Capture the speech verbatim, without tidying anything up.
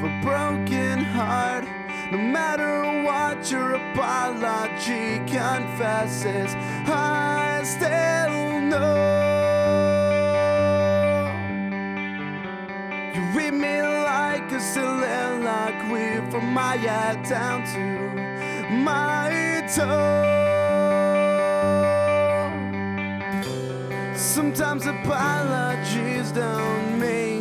a broken heart. No matter what your apology confesses, I still know you read me like a soliloquy from my head down to my toe. Sometimes apologies don't mean